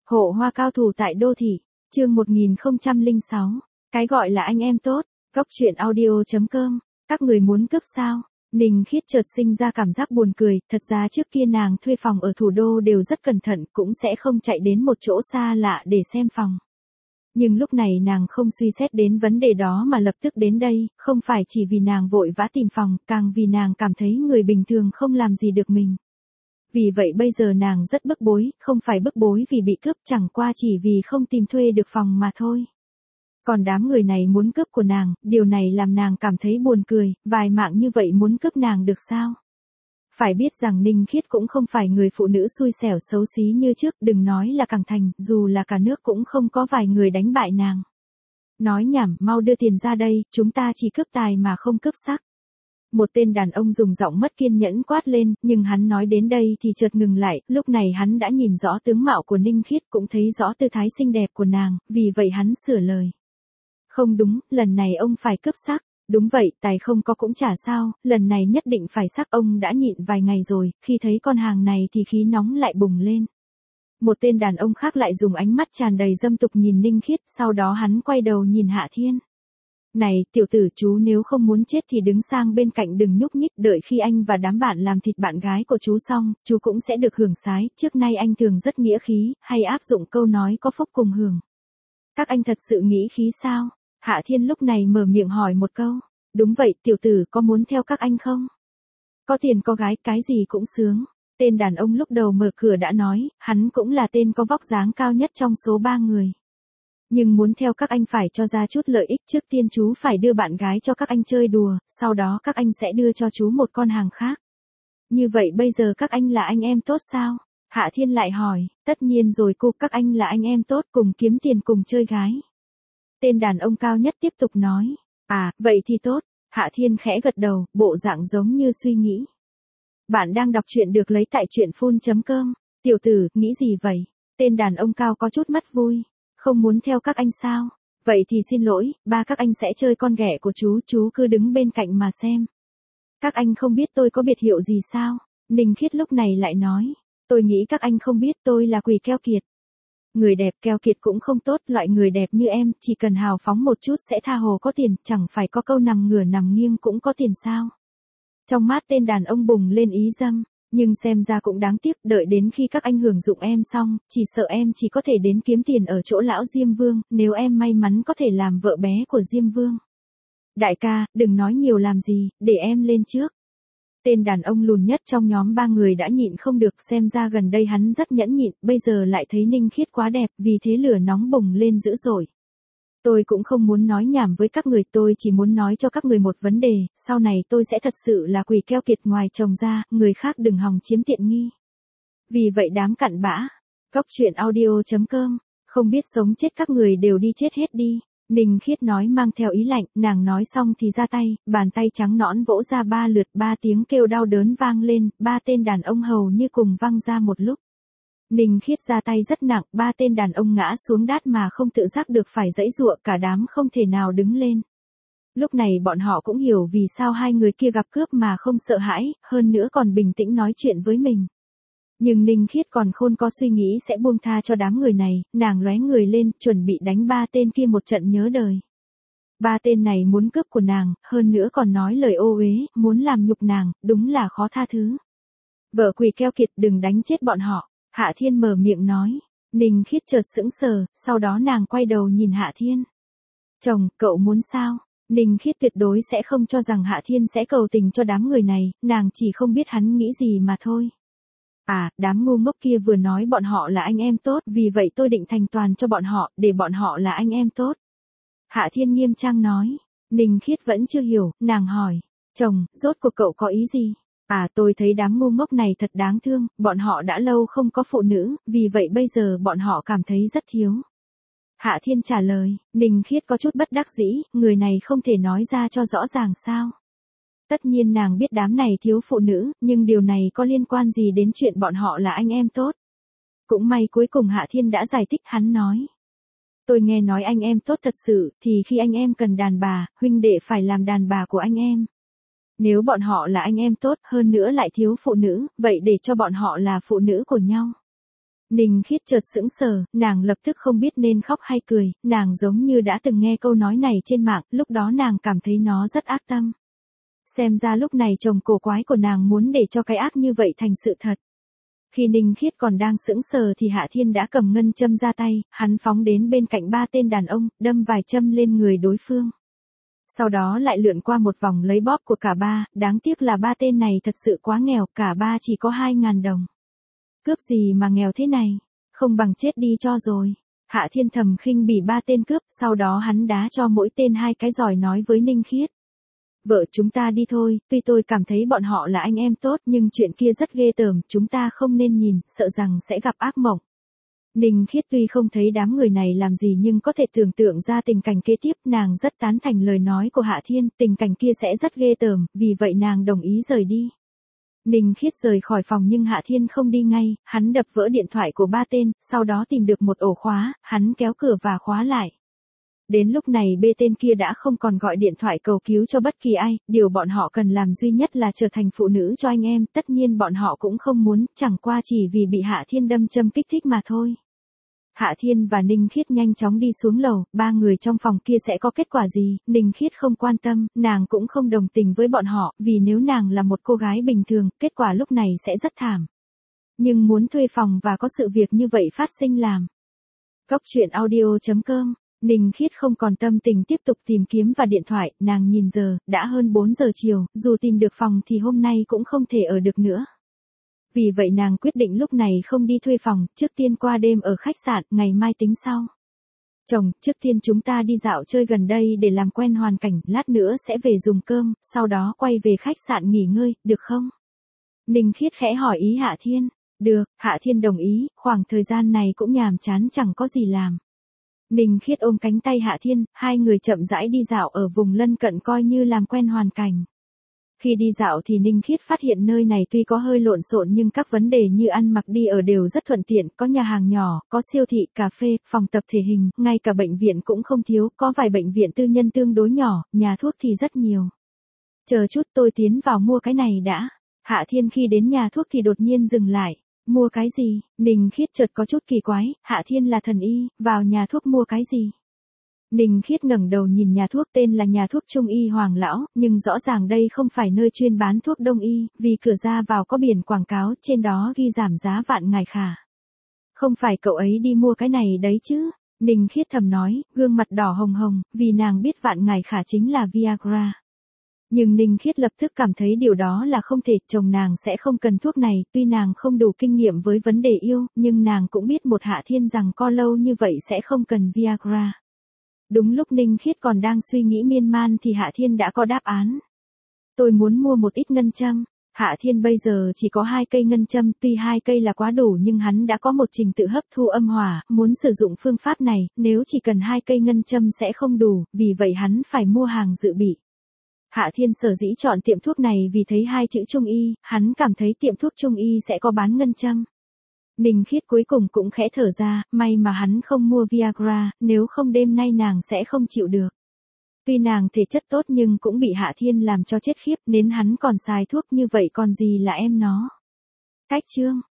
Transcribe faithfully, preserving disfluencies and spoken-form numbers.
Hộ hoa cao thủ tại đô thị, chương một nghìn không trăm lẻ sáu, cái gọi là anh em tốt, góc truyện audio chấm com, các người muốn cướp sao? Ninh Khiết chợt sinh ra cảm giác buồn cười, thật ra trước kia nàng thuê phòng ở thủ đô đều rất cẩn thận, cũng sẽ không chạy đến một chỗ xa lạ để xem phòng. Nhưng lúc này nàng không suy xét đến vấn đề đó mà lập tức đến đây, không phải chỉ vì nàng vội vã tìm phòng, càng vì nàng cảm thấy người bình thường không làm gì được mình. Vì vậy bây giờ nàng rất bức bối, không phải bức bối vì bị cướp, chẳng qua chỉ vì không tìm thuê được phòng mà thôi. Còn đám người này muốn cướp của nàng, điều này làm nàng cảm thấy buồn cười, vài mạng như vậy muốn cướp nàng được sao? Phải biết rằng Ninh Khiết cũng không phải người phụ nữ xui xẻo xấu xí như trước, đừng nói là Cảng Thành, dù là cả nước cũng không có vài người đánh bại nàng. Nói nhảm, mau đưa tiền ra đây, chúng ta chỉ cướp tài mà không cướp sắc. Một tên đàn ông dùng giọng mất kiên nhẫn quát lên, nhưng hắn nói đến đây thì chợt ngừng lại, lúc này hắn đã nhìn rõ tướng mạo của Ninh Khiết, cũng thấy rõ tư thái xinh đẹp của nàng, vì vậy hắn sửa lời. Không đúng, lần này ông phải cướp sắc. Đúng vậy, tài không có cũng chả sao, lần này nhất định phải sắc. Ông đã nhịn vài ngày rồi, khi thấy con hàng này thì khí nóng lại bùng lên. Một tên đàn ông khác lại dùng ánh mắt tràn đầy dâm tục nhìn Ninh Khiết, sau đó hắn quay đầu nhìn Hạ Thiên. Này, tiểu tử, chú nếu không muốn chết thì đứng sang bên cạnh đừng nhúc nhích, đợi khi anh và đám bạn làm thịt bạn gái của chú xong, chú cũng sẽ được hưởng sái, trước nay anh thường rất nghĩa khí, hay áp dụng câu nói có phúc cùng hưởng. Các anh thật sự nghĩ khí sao? Hạ Thiên lúc này mở miệng hỏi một câu. Đúng vậy, tiểu tử, có muốn theo các anh không? Có tiền có gái, cái gì cũng sướng. Tên đàn ông lúc đầu mở cửa đã nói, hắn cũng là tên có vóc dáng cao nhất trong số ba người. Nhưng muốn theo các anh phải cho ra chút lợi ích, trước tiên chú phải đưa bạn gái cho các anh chơi đùa, sau đó các anh sẽ đưa cho chú một con hàng khác. Như vậy bây giờ các anh là anh em tốt sao? Hạ Thiên lại hỏi, tất nhiên rồi cô, các anh là anh em tốt, cùng kiếm tiền cùng chơi gái. Tên đàn ông cao nhất tiếp tục nói, à, vậy thì tốt. Hạ Thiên khẽ gật đầu, bộ dạng giống như suy nghĩ. Bạn đang đọc truyện được lấy tại truyện phun chấm com. Tiểu tử, nghĩ gì vậy? Tên đàn ông cao có chút mất vui. Không muốn theo các anh sao? Vậy thì xin lỗi, ba các anh sẽ chơi con ghẻ của chú, chú cứ đứng bên cạnh mà xem. Các anh không biết tôi có biệt hiệu gì sao? Ninh Khiết lúc này lại nói, tôi nghĩ các anh không biết tôi là Quỳ Keo Kiệt. Người đẹp keo kiệt cũng không tốt, loại người đẹp như em, chỉ cần hào phóng một chút sẽ tha hồ có tiền, chẳng phải có câu nằm ngửa nằm nghiêng cũng có tiền sao. Trong mắt tên đàn ông bùng lên ý dâm, nhưng xem ra cũng đáng tiếc, đợi đến khi các anh hưởng dụng em xong, chỉ sợ em chỉ có thể đến kiếm tiền ở chỗ lão Diêm Vương, nếu em may mắn có thể làm vợ bé của Diêm Vương. Đại ca, đừng nói nhiều làm gì, để em lên trước. Tên đàn ông lùn nhất trong nhóm ba người đã nhịn không được, xem ra gần đây hắn rất nhẫn nhịn, bây giờ lại thấy Ninh Khiết quá đẹp, vì thế lửa nóng bùng lên dữ dội. Tôi cũng không muốn nói nhảm với các người, tôi chỉ muốn nói cho các người một vấn đề, sau này tôi sẽ thật sự là Quỳ Keo Kiệt ngoài chồng ra, người khác đừng hòng chiếm tiện nghi. Vì vậy đám cặn bã, góc truyện audio chấm com, không biết sống chết các người đều đi chết hết đi. Ninh Khiết nói mang theo ý lạnh, nàng nói xong thì ra tay, bàn tay trắng nõn vỗ ra ba lượt, ba tiếng kêu đau đớn vang lên, ba tên đàn ông hầu như cùng văng ra một lúc. Ninh Khiết ra tay rất nặng, ba tên đàn ông ngã xuống đát mà không tự giác được phải giãy giụa, cả đám không thể nào đứng lên. Lúc này bọn họ cũng hiểu vì sao hai người kia gặp cướp mà không sợ hãi, hơn nữa còn bình tĩnh nói chuyện với mình. Nhưng Ninh Khiết còn khôn có suy nghĩ sẽ buông tha cho đám người này, nàng lóe người lên, chuẩn bị đánh ba tên kia một trận nhớ đời. Ba tên này muốn cướp của nàng, hơn nữa còn nói lời ô uế, muốn làm nhục nàng, đúng là khó tha thứ. Vợ Quỳ Keo Kiệt, đừng đánh chết bọn họ. Hạ Thiên mở miệng nói. Ninh Khiết chợt sững sờ, sau đó nàng quay đầu nhìn Hạ Thiên. Chồng, cậu muốn sao? Ninh Khiết tuyệt đối sẽ không cho rằng Hạ Thiên sẽ cầu tình cho đám người này, nàng chỉ không biết hắn nghĩ gì mà thôi. À, đám ngu ngốc kia vừa nói bọn họ là anh em tốt, vì vậy tôi định thành toàn cho bọn họ, để bọn họ là anh em tốt. Hạ Thiên nghiêm trang nói. Ninh Khiết vẫn chưa hiểu, nàng hỏi. Chồng, rốt cuộc cậu có ý gì? À, tôi thấy đám ngu ngốc này thật đáng thương, bọn họ đã lâu không có phụ nữ, vì vậy bây giờ bọn họ cảm thấy rất thiếu. Hạ Thiên trả lời. Ninh Khiết có chút bất đắc dĩ, người này không thể nói ra cho rõ ràng sao? Tất nhiên nàng biết đám này thiếu phụ nữ, nhưng điều này có liên quan gì đến chuyện bọn họ là anh em tốt? Cũng may cuối cùng Hạ Thiên đã giải thích, hắn nói. Tôi nghe nói anh em tốt thật sự, thì khi anh em cần đàn bà, huynh đệ phải làm đàn bà của anh em. Nếu bọn họ là anh em tốt, hơn nữa lại thiếu phụ nữ, vậy để cho bọn họ là phụ nữ của nhau. Ninh Khiết chợt sững sờ, nàng lập tức không biết nên khóc hay cười, nàng giống như đã từng nghe câu nói này trên mạng, lúc đó nàng cảm thấy nó rất ác tâm. Xem ra lúc này chồng cổ quái của nàng muốn để cho cái ác như vậy thành sự thật. Khi Ninh Khiết còn đang sững sờ thì Hạ Thiên đã cầm ngân châm ra tay, hắn phóng đến bên cạnh ba tên đàn ông, đâm vài châm lên người đối phương. Sau đó lại lượn qua một vòng lấy bóp của cả ba, đáng tiếc là ba tên này thật sự quá nghèo, cả ba chỉ có hai ngàn đồng. Cướp gì mà nghèo thế này, không bằng chết đi cho rồi. Hạ Thiên thầm khinh bỉ ba tên cướp, sau đó hắn đá cho mỗi tên hai cái giỏi nói với Ninh Khiết. Vợ chúng ta đi thôi, tuy tôi cảm thấy bọn họ là anh em tốt nhưng chuyện kia rất ghê tởm, chúng ta không nên nhìn, sợ rằng sẽ gặp ác mộng. Ninh Khiết tuy không thấy đám người này làm gì nhưng có thể tưởng tượng ra tình cảnh kế tiếp, nàng rất tán thành lời nói của Hạ Thiên, tình cảnh kia sẽ rất ghê tởm, vì vậy nàng đồng ý rời đi. Ninh Khiết rời khỏi phòng nhưng Hạ Thiên không đi ngay, hắn đập vỡ điện thoại của ba tên, sau đó tìm được một ổ khóa, hắn kéo cửa và khóa lại. Đến lúc này bê tên kia đã không còn gọi điện thoại cầu cứu cho bất kỳ ai, điều bọn họ cần làm duy nhất là trở thành phụ nữ cho anh em, tất nhiên bọn họ cũng không muốn, chẳng qua chỉ vì bị Hạ Thiên đâm châm kích thích mà thôi. Hạ Thiên và Ninh Khiết nhanh chóng đi xuống lầu, ba người trong phòng kia sẽ có kết quả gì, Ninh Khiết không quan tâm, nàng cũng không đồng tình với bọn họ, vì nếu nàng là một cô gái bình thường, kết quả lúc này sẽ rất thảm. Nhưng muốn thuê phòng và có sự việc như vậy phát sinh làm. Góc truyện audio chấm com, Ninh Khiết không còn tâm tình tiếp tục tìm kiếm và điện thoại, nàng nhìn giờ, đã hơn bốn giờ chiều, dù tìm được phòng thì hôm nay cũng không thể ở được nữa. Vì vậy nàng quyết định lúc này không đi thuê phòng, trước tiên qua đêm ở khách sạn, ngày mai tính sau. Chồng, trước tiên chúng ta đi dạo chơi gần đây để làm quen hoàn cảnh, lát nữa sẽ về dùng cơm, sau đó quay về khách sạn nghỉ ngơi, được không? Ninh Khiết khẽ hỏi ý Hạ Thiên. Được, Hạ Thiên đồng ý, khoảng thời gian này cũng nhàm chán chẳng có gì làm. Ninh Khiết ôm cánh tay Hạ Thiên, hai người chậm rãi đi dạo ở vùng lân cận coi như làm quen hoàn cảnh. Khi đi dạo thì Ninh Khiết phát hiện nơi này tuy có hơi lộn xộn nhưng các vấn đề như ăn mặc đi ở đều rất thuận tiện, có nhà hàng nhỏ, có siêu thị, cà phê, phòng tập thể hình, ngay cả bệnh viện cũng không thiếu, có vài bệnh viện tư nhân tương đối nhỏ, nhà thuốc thì rất nhiều. Chờ chút tôi tiến vào mua cái này đã. Hạ Thiên khi đến nhà thuốc thì đột nhiên dừng lại. Mua cái gì? Ninh Khiết chợt có chút kỳ quái, Hạ Thiên là thần y, vào nhà thuốc mua cái gì? Ninh Khiết ngẩng đầu nhìn nhà thuốc tên là nhà thuốc Trung y Hoàng Lão, nhưng rõ ràng đây không phải nơi chuyên bán thuốc đông y, vì cửa ra vào có biển quảng cáo, trên đó ghi giảm giá vạn ngài khả. Không phải cậu ấy đi mua cái này đấy chứ? Ninh Khiết thầm nói, gương mặt đỏ hồng hồng, vì nàng biết vạn ngài khả chính là Viagra. Nhưng Ninh Khiết lập tức cảm thấy điều đó là không thể, chồng nàng sẽ không cần thuốc này, tuy nàng không đủ kinh nghiệm với vấn đề yêu, nhưng nàng cũng biết một Hạ Thiên rằng co lâu như vậy sẽ không cần Viagra. Đúng lúc Ninh Khiết còn đang suy nghĩ miên man thì Hạ Thiên đã có đáp án. Tôi muốn mua một ít ngân châm. Hạ Thiên bây giờ chỉ có hai cây ngân châm, tuy hai cây là quá đủ nhưng hắn đã có một trình tự hấp thu âm hỏa, muốn sử dụng phương pháp này, nếu chỉ cần hai cây ngân châm sẽ không đủ, vì vậy hắn phải mua hàng dự bị. Hạ Thiên sở dĩ chọn tiệm thuốc này vì thấy hai chữ Trung y, hắn cảm thấy tiệm thuốc Trung y sẽ có bán ngân châm. Ninh Khiết cuối cùng cũng khẽ thở ra, may mà hắn không mua Viagra, nếu không đêm nay nàng sẽ không chịu được. Tuy nàng thể chất tốt nhưng cũng bị Hạ Thiên làm cho chết khiếp, đến hắn còn xài thuốc như vậy còn gì là em nó. Cách chương